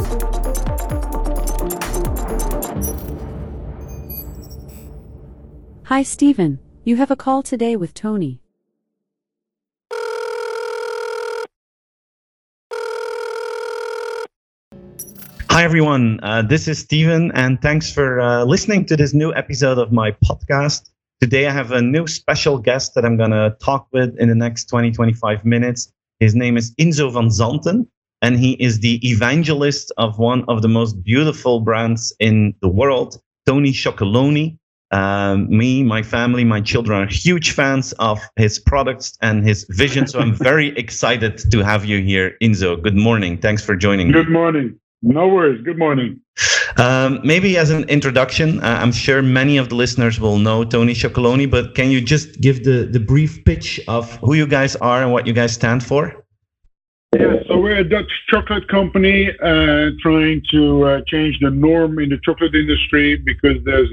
Hi, Stephen. You have a call today with Tony. Hi, everyone. This is Steven, and thanks for listening to this new episode of my podcast. Today, I have a new special guest that I'm going to talk with in the next 20-25 minutes. His name is Inzo van Zanten, and he is the evangelist of one of the most beautiful brands in the world, Tony Chocolonely. Me, my family, my children are huge fans of his products and his vision. So I'm very excited to have you here, Inzo. Good morning. Thanks for joining me. Good morning. No worries. Good morning. Maybe as an introduction, I'm sure many of the listeners will know Tony Chocolonely, but can you just give the brief pitch of who you guys are and what you guys stand for? Yeah, so we're a Dutch chocolate company trying to change the norm in the chocolate industry because there's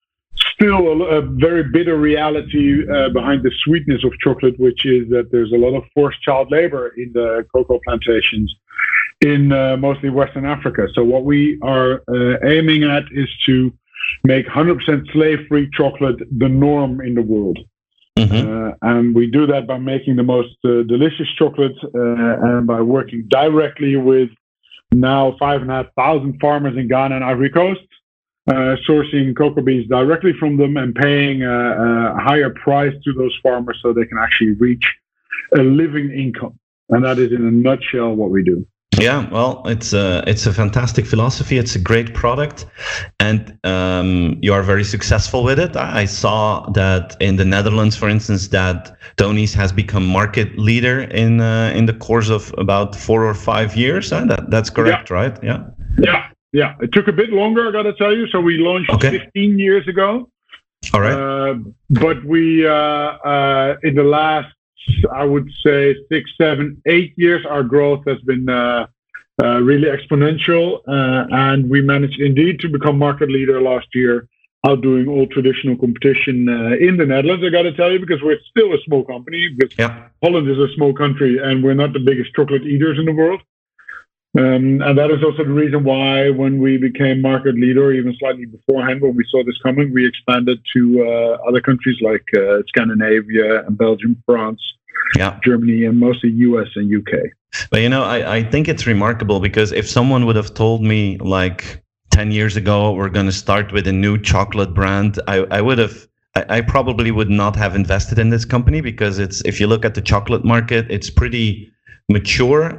still a very bitter reality behind the sweetness of chocolate, which is that there's a lot of forced child labor in the cocoa plantations in mostly Western Africa. So what we are aiming at is to make 100% slave-free chocolate the norm in the world. Mm-hmm. And we do that by making the most delicious chocolate and by working directly with now 5,500 farmers in Ghana and Ivory Coast, sourcing cocoa beans directly from them and paying a higher price to those farmers so they can actually reach a living income. And that is in a nutshell what we do. Yeah, well, it's a fantastic philosophy. It's a great product, and you are very successful with it. I saw that in the Netherlands, for instance, that Tony's has become market leader in the course of about 4 or 5 years. That's correct, yeah. Right? Yeah. Yeah. It took a bit longer, I got to tell you. So we launched 15 years ago. All right. But we in the last, I would say 6, 7, 8 years, our growth has been really exponential, and we managed indeed to become market leader last year, outdoing all traditional competition in the Netherlands. I got to tell you, because we're still a small company, because Holland is a small country, and we're not the biggest chocolate eaters in the world. And that is also the reason why, when we became market leader, even slightly beforehand, when we saw this coming, we expanded to other countries like Scandinavia and Belgium, France, Germany, and mostly US and UK. But I think it's remarkable, because if someone would have told me like 10 years ago we're going to start with a new chocolate brand, I probably would not have invested in this company, because if you look at the chocolate market, it's pretty mature.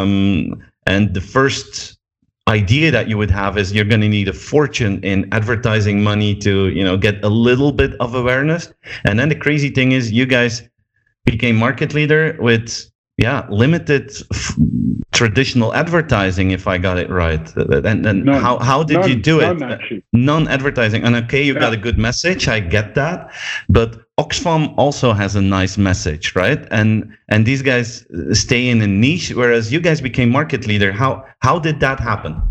And the first idea that you would have is you're going to need a fortune in advertising money to, get a little bit of awareness. And then the crazy thing is, you guys became market leader with, limited traditional advertising, if I got it right. And how did you do it? None advertising. And okay, you got a good message. I get that. But Oxfam also has a nice message, right? And these guys stay in a niche, whereas you guys became market leader. How did that happen?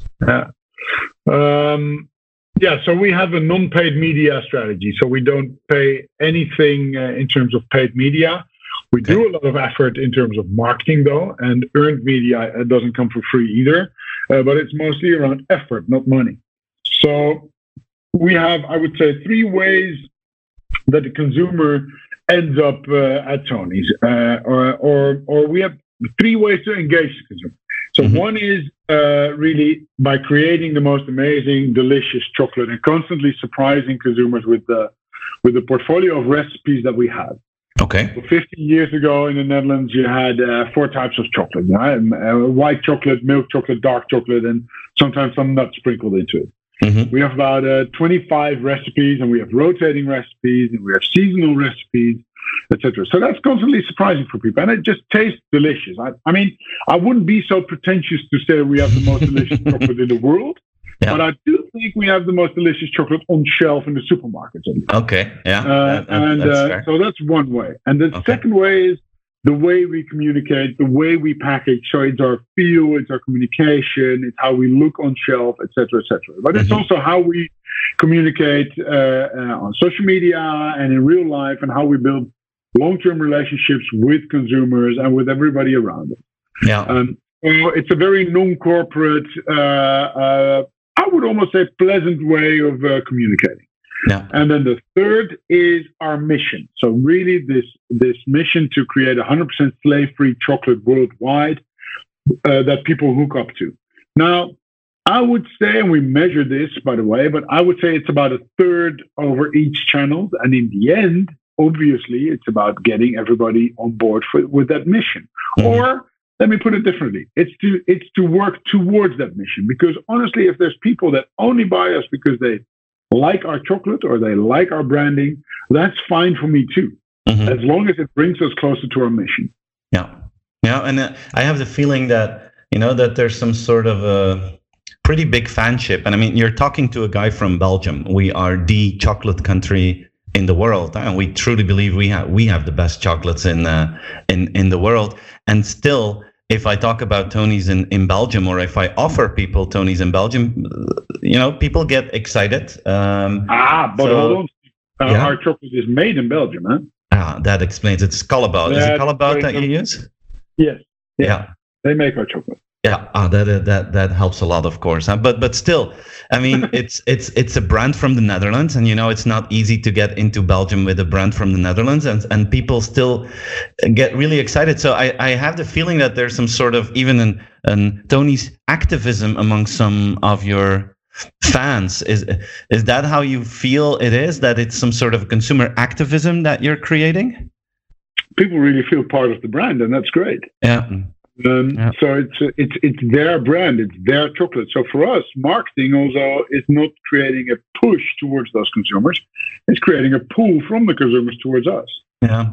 So we have a non-paid media strategy. So we don't pay anything in terms of paid media. We do a lot of effort in terms of marketing, though, and earned media doesn't come for free either. But it's mostly around effort, not money. So we have, I would say, 3 ways that the consumer ends up at Tony's, or we have 3 ways to engage the consumer. So one is really by creating the most amazing, delicious chocolate and constantly surprising consumers with the portfolio of recipes that we have. Okay. So 50 years ago in the Netherlands, you had 4 types of chocolate: white chocolate, milk chocolate, dark chocolate, and sometimes some nuts sprinkled into it. Mm-hmm. We have about 25 recipes, and we have rotating recipes, and we have seasonal recipes, etc. So that's constantly surprising for people, and it just tastes delicious. I mean, I wouldn't be so pretentious to say we have the most delicious chocolate in the world, but I do think we have the most delicious chocolate on shelf in the supermarkets. Okay, that's fair. So that's one way. And the second way is the way we communicate, the way we package. So it's our feel, it's our communication, it's how we look on shelf, etc., etc. But it's also how we communicate on social media and in real life, and how we build long-term relationships with consumers and with everybody around us. Yeah. it's a very non-corporate, I would almost say pleasant way of communicating. Yeah. And then the third is our mission. So really this mission to create 100% slave-free chocolate worldwide that people hook up to. Now, I would say, and we measure this, by the way, but I would say it's about a third over each channel. And in the end, obviously, it's about getting everybody on board with that mission. Mm-hmm. Or let me put it differently. It's to work towards that mission. Because honestly, if there's people that only buy us because they like our chocolate or they like our branding, that's fine for me too. Mm-hmm. As long as it brings us closer to our mission. Yeah. Yeah. And I have the feeling that, that there's some sort of a pretty big fanship. And I mean, you're talking to a guy from Belgium. We are the chocolate country in the world, and we truly believe we have the best chocolates in the world. And still, if I talk about Tony's in Belgium, or if I offer people Tony's in Belgium, people get excited. But hold on, our chocolate is made in Belgium, huh? That explains it. It's Callebaut. Is it Callebaut that you use? Yes. Yeah. They make our chocolate. Yeah, that helps a lot, of course. But still, I mean, it's a brand from the Netherlands, and it's not easy to get into Belgium with a brand from the Netherlands, and people still get really excited. So I have the feeling that there's some sort of even an Tony's activism among some of your fans. Is that how you feel it is? That it's some sort of consumer activism that you're creating? People really feel part of the brand, and that's great. Yeah. So it's their brand, it's their chocolate. So for us, marketing also is not creating a push towards those consumers; it's creating a pull from the consumers towards us. Yeah.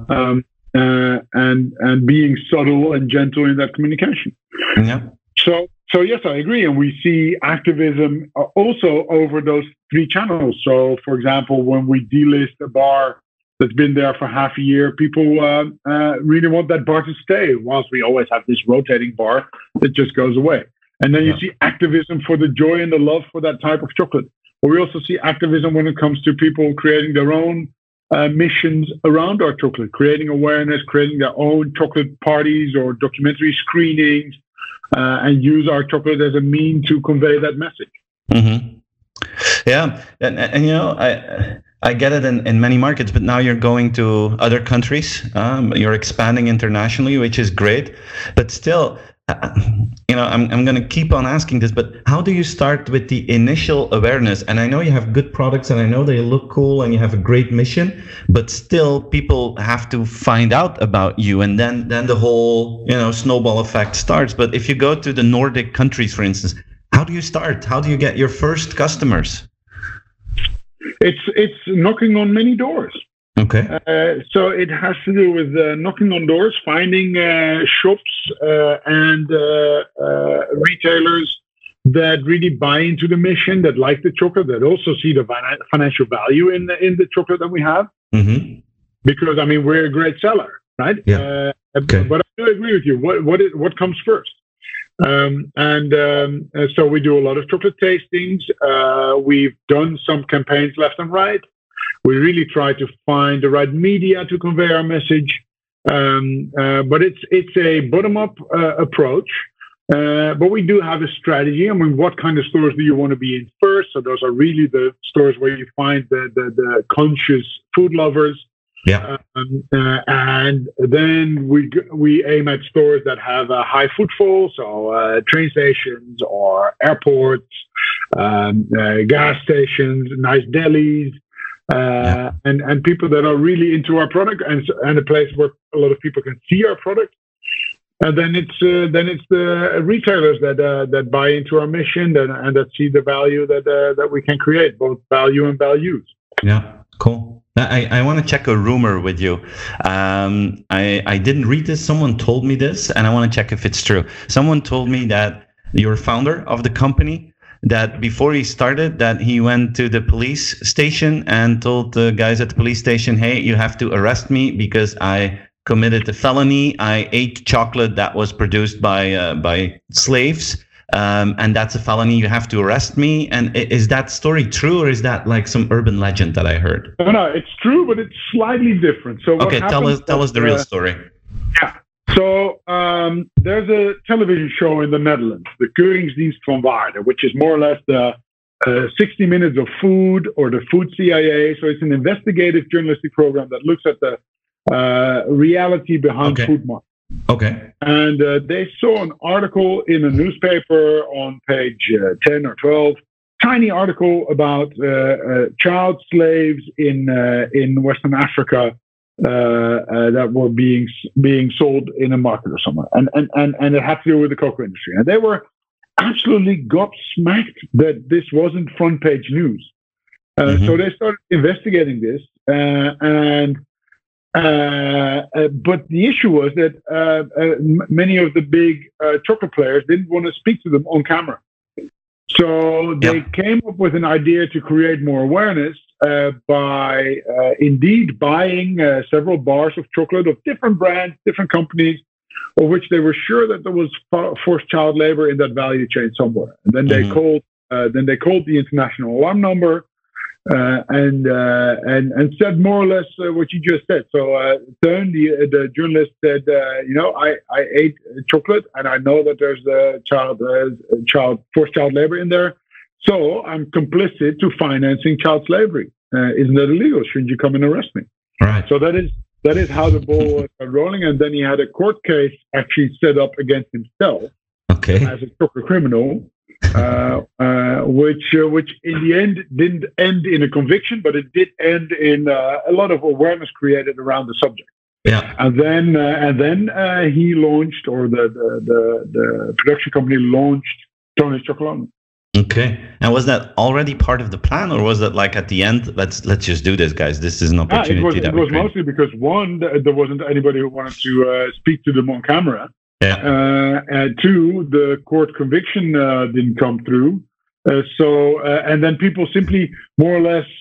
And being subtle and gentle in that communication. Yeah. So yes, I agree, and we see activism also over those three channels. So, for example, when we delist a bar that's been there for half a year, people really want that bar to stay, whilst we always have this rotating bar that just goes away. And then you see activism for the joy and the love for that type of chocolate. But we also see activism when it comes to people creating their own missions around our chocolate, creating awareness, creating their own chocolate parties or documentary screenings, and use our chocolate as a mean to convey that message. Mm-hmm. Yeah, and I get it in many markets, but now you're going to other countries. You're expanding internationally, which is great. But still, I'm going to keep on asking this, but how do you start with the initial awareness? And I know you have good products, and I know they look cool, and you have a great mission, but still people have to find out about you, and then the whole, snowball effect starts. But if you go to the Nordic countries, for instance, how do you start? How do you get your first customers? It's knocking on many doors. Okay. So it has to do with knocking on doors, finding shops and retailers that really buy into the mission, that like the chocolate, that also see the financial value in the chocolate that we have. Mm-hmm. Because we're a great seller, right? Yeah. Okay. But I do agree with you. What comes first? So we do a lot of chocolate tastings. We've done some campaigns left and right. We really try to find the right media to convey our message. But it's a bottom-up approach. But we do have a strategy. What kind of stores do you want to be in first? So those are really the stores where you find the conscious food lovers. Yeah. And then we aim at stores that have a high footfall, so train stations or airports, gas stations, nice delis, and people that are really into our product, and a place where a lot of people can see our product. And then it's the retailers that buy into our mission and that see the value that we can create, both value and values. Yeah, cool. I want to check a rumor with you. I didn't read this. Someone told me this, and I want to check if it's true. Someone told me that you're founder of the company, that before he started, that he went to the police station and told the guys at the police station, hey, you have to arrest me because I committed a felony. I ate chocolate that was produced by slaves. And that's a felony. You have to arrest me. And is that story true, or is that like some urban legend that I heard? No, it's true, but it's slightly different. So okay, tell us the real story. Yeah. So there's a television show in the Netherlands, the Keuringsdienst van Waarde, which is more or less the 60 Minutes of Food or the Food CIA. So it's an investigative journalistic program that looks at the reality behind food markets. Okay. And they saw an article in a newspaper on page 10 or 12, tiny article about child slaves in Western Africa that were being sold in a market or somewhere, and it had to do with the cocoa industry, and they were absolutely gobsmacked that this wasn't front page news. So they started investigating this, but the issue was that many of the big chocolate players didn't want to speak to them on camera. So they came up with an idea to create more awareness by indeed buying several bars of chocolate of different brands, different companies, of which they were sure that there was forced child labor in that value chain somewhere. And then they called the international alarm number and said more or less what you just said. So Teun, the journalist, said, I ate chocolate and I know that there's forced child labor in there. So I'm complicit to financing child slavery. Isn't that illegal? Shouldn't you come and arrest me? Right. So that is how the ball started rolling. And then he had a court case actually set up against himself as a chocolate criminal, which in the end didn't end in a conviction, but it did end in a lot of awareness created around the subject. Yeah. And then he launched, or the production company launched Tony's Chocolate. Okay. And was that already part of the plan, or was that like at the end, let's just do this, guys? This is an opportunity. It was mostly because, one, there wasn't anybody who wanted to speak to them on camera. Yeah. And two, the court conviction didn't come through. And then people simply more or less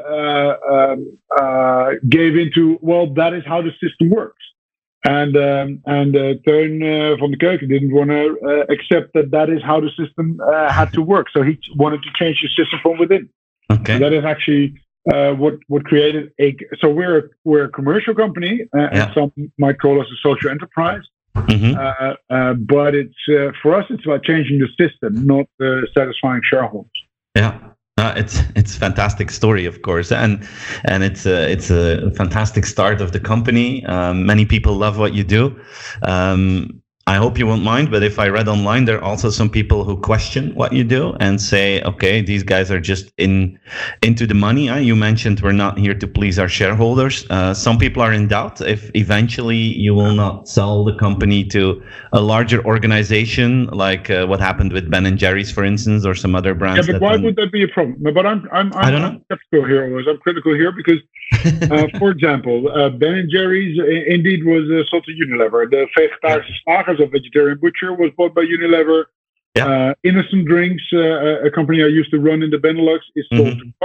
gave into, well, that is how the system works. And Teun van de Keuken didn't want to accept that is how the system had to work. So he wanted to change the system from within. Okay. And that is actually what created so we're a commercial company, and some might call us a social enterprise. But it's for us, it's about changing the system, not satisfying shareholders. Yeah. It's a fantastic story, of course, and it's a fantastic start of the company. Many people love what you do. I hope you won't mind, but if I read online, there are also some people who question what you do and say, okay, these guys are just into the money. You mentioned we're not here to please our shareholders. Some people are in doubt if eventually you will not sell the company to a larger organization, like what happened with Ben & Jerry's, for instance, or some other brands. Yeah, but why would that be a problem? But I'm skeptical here, I'm critical here because, for example, Ben & Jerry's indeed was sold to Unilever. The Vegetarische Slagers, a vegetarian butcher, was bought by Unilever. Yeah. Innocent Drinks, a company I used to run in the Benelux, is sold to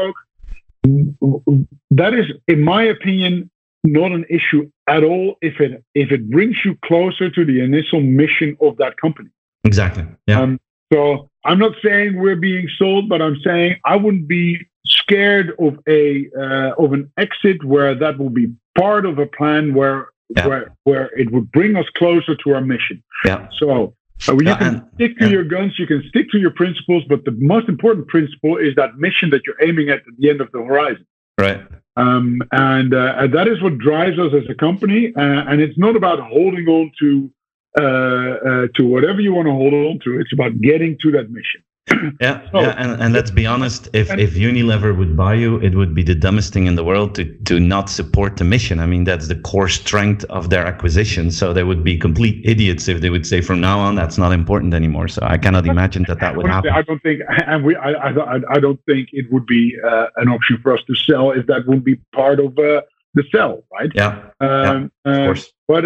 Coke. That is, in my opinion, not an issue at all if it brings you closer to the initial mission of that company. Exactly. Yeah. So I'm not saying we're being sold, but I'm saying I wouldn't be scared of an exit where that will be part of a plan where it would bring us closer to our mission. Yeah. So you can stick to your guns, you can stick to your principles, but the most important principle is that mission that you're aiming at the end of the horizon. Right. And that is what drives us as a company. And it's not about holding on to whatever you want to hold on to. It's about getting to that mission. And let's be honest, if Unilever would buy you, it would be the dumbest thing in the world to not support the mission. I mean, that's the core strength of their acquisition. So they would be complete idiots if they would say from now on that's not important anymore. So I cannot imagine that would happen. I don't think, I don't think it would be an option for us to sell if that wouldn't be part of the sell, right? Of course. But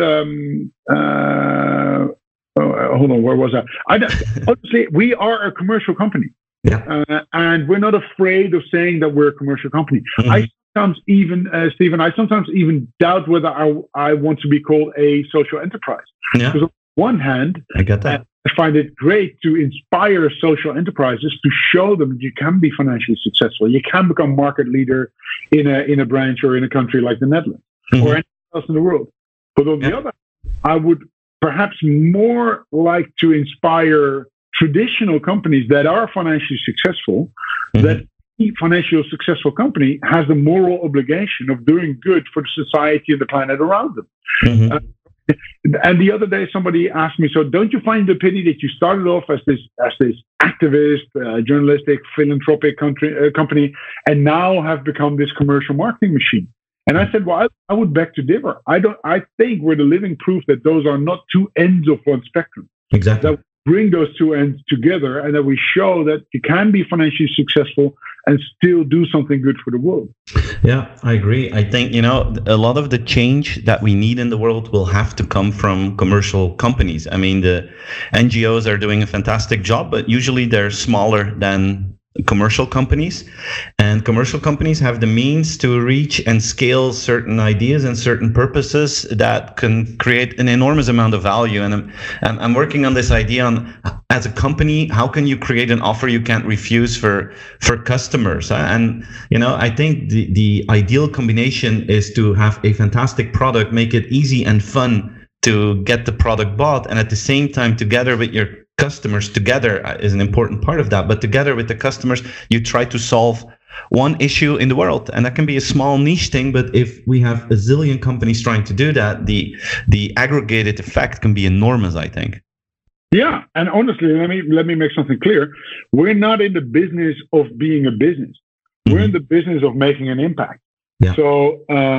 hold on, where was I? Honestly, we are a commercial company, and we're not afraid of saying that we're a commercial company. I sometimes even, Stephen, doubt whether I want to be called a social enterprise. Yeah. Because on one hand, I get that. I find it great to inspire social enterprises to show them you can be financially successful. You can become market leader in a branch or in a country like the Netherlands or anything else in the world. But on the other hand, I would perhaps more like to inspire traditional companies that are financially successful, that each financially successful company has the moral obligation of doing good for the society and the planet around them. And the other day, somebody asked me, so don't you find the pity that you started off as this activist, journalistic, philanthropic company, and now have become this commercial marketing machine? And I said, well, I would beg to differ. I think we're the living proof that those are not two ends of one spectrum. Exactly. That we bring those two ends together, and that we show that you can be financially successful and still do something good for the world. Yeah, I agree. I think, a lot of the change that we need in the world will have to come from commercial companies. I mean, the NGOs are doing a fantastic job, but usually they're smaller than commercial companies, and commercial companies have the means to reach and scale certain ideas and certain purposes that can create an enormous amount of value. And I'm working on this idea on, as a company, how can you create an offer you can't refuse for customers? And I think the ideal combination is to have a fantastic product, make it easy and fun to get the product bought, and at the same time, together with your customers, together is an important part of that, but together with the customers, you try to solve one issue in the world, and that can be a small niche thing, but if we have a zillion companies trying to do that, the aggregated effect can be enormous, I think. Yeah, and honestly, let me make something clear. We're not in the business of being a business. We're in the business of making an impact. Yeah. So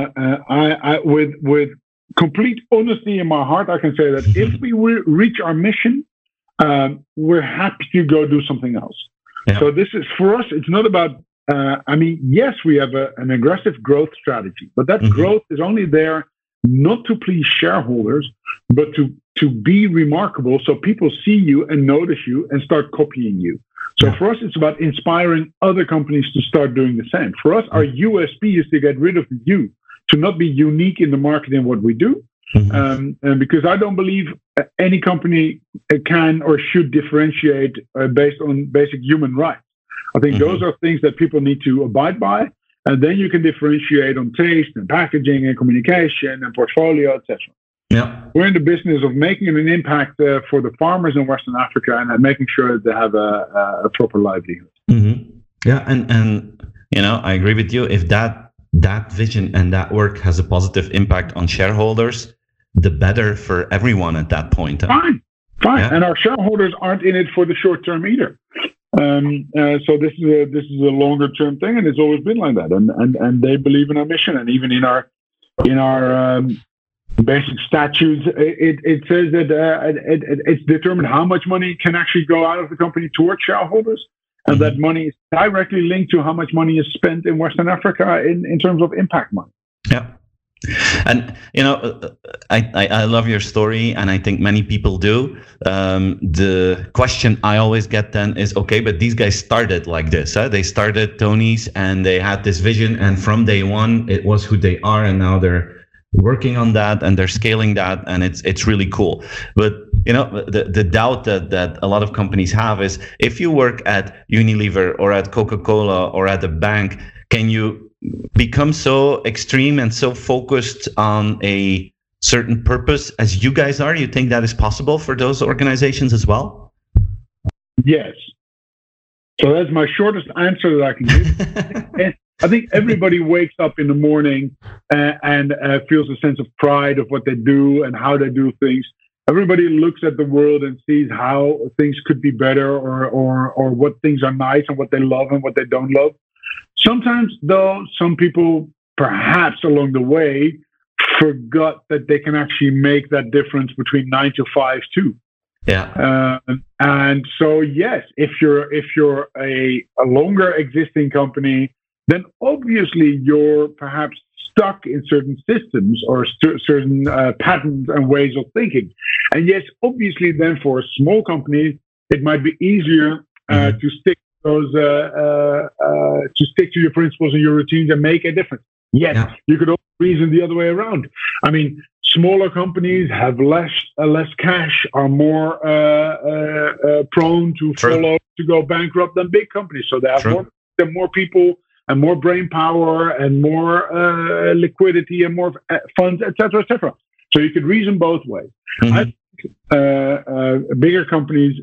I with complete honesty in my heart, I can say that if we reach our mission, we're happy to go do something else. Yeah. So this is, for us, it's not about, yes, we have an aggressive growth strategy, but that growth is only there not to please shareholders, but to be remarkable, so people see you and notice you and start copying you. So for us, it's about inspiring other companies to start doing the same. For us, our USP is to get rid of the you, to not be unique in the market in what we do. And because I don't believe any company can or should differentiate based on basic human rights. I think those are things that people need to abide by, and then you can differentiate on taste and packaging and communication and portfolio, etc. Yeah, we're in the business of making an impact for the farmers in Western Africa and making sure that they have a proper livelihood. Yeah, and I agree with you. If that vision and that work has a positive impact on shareholders, the better for everyone at that point. Fine. Yeah. And our shareholders aren't in it for the short term either. So this is a longer term thing, and it's always been like that. And they believe in our mission, and even in our basic statutes, it says that it's determined how much money can actually go out of the company towards shareholders, and that money is directly linked to how much money is spent in Western Africa in terms of impact money. Yeah. And I love your story, and I think many people do. The question I always get then is, okay, but these guys started like this. They started Tony's, and they had this vision, and from day one, it was who they are, and now they're working on that, and they're scaling that, and it's really cool. But the doubt that a lot of companies have is, if you work at Unilever or at Coca-Cola or at a bank, can you become so extreme and so focused on a certain purpose as you guys are? You think that is possible for those organizations as well? Yes. So that's my shortest answer that I can give. I think everybody wakes up in the morning and feels a sense of pride of what they do and how they do things. Everybody looks at the world and sees how things could be better, or what things are nice and what they love and what they don't love. Sometimes, though, some people perhaps along the way forgot that they can actually make that difference between 9 to 5 too. Yeah. And so, yes, if you're a longer existing company, then obviously you're perhaps stuck in certain systems or certain patterns and ways of thinking. And yes, obviously, then for a small company, it might be easier to stick to your principles and your routines and make a difference. Yes, you could also reason the other way around. I mean, smaller companies have less cash, are more prone to to go bankrupt than big companies. So they have more people and more brain power and more liquidity and more funds, etc., etc. So you could reason both ways. I think bigger companies,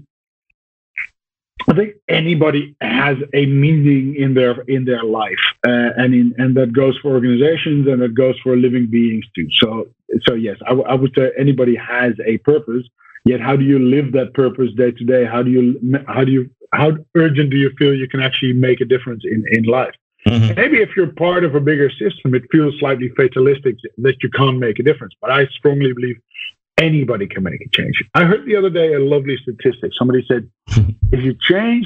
I think anybody has a meaning in their life, and that goes for organizations and that goes for living beings too. So yes, I would say anybody has a purpose. Yet, how do you live that purpose day to day? How urgent do you feel you can actually make a difference in life? Mm-hmm. Maybe if you're part of a bigger system, it feels slightly fatalistic that you can't make a difference. But I strongly believe anybody can make a change. I heard the other day a lovely statistic. Somebody said, if you change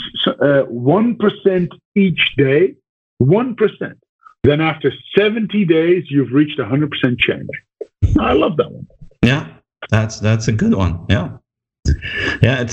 1% each day, 1%, then after 70 days, you've reached 100% change. I love that one. Yeah, that's a good one. Yeah. Yeah,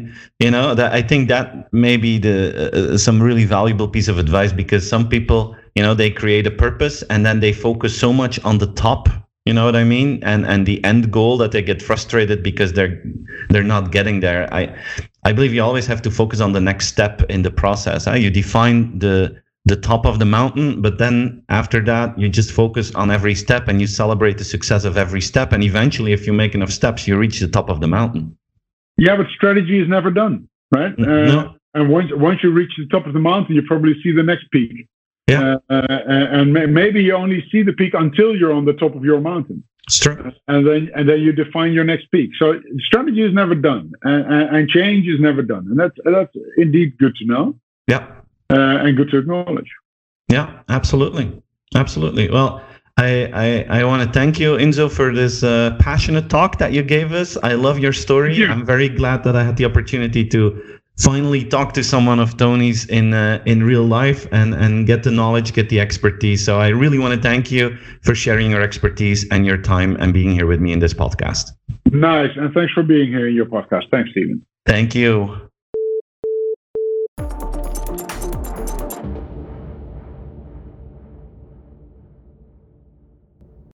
I think that may be some really valuable piece of advice, because some people, they create a purpose and then they focus so much on the top, you know what I mean, and the end goal, that they get frustrated because they're not getting there. I believe you always have to focus on the next step in the process. You define the top of the mountain, but then after that, you just focus on every step and you celebrate the success of every step. And eventually, if you make enough steps, you reach the top of the mountain. Yeah, but strategy is never done, right? No. And once you reach the top of the mountain, you probably see the next peak. Yeah. And maybe you only see the peak until you're on the top of your mountain. It's true. And then you define your next peak. So strategy is never done, and change is never done, and that's indeed good to know. Yeah. And good to acknowledge. Yeah, absolutely. Well, I want to thank you, Inzo, for this passionate talk that you gave us. I love your story. I'm very glad that I had the opportunity to finally talk to someone of Tony's in real life and get the knowledge, get the expertise. So I really want to thank you for sharing your expertise and your time and being here with me in this podcast. Nice. And thanks for being here in your podcast. Thanks, Stephen. Thank you.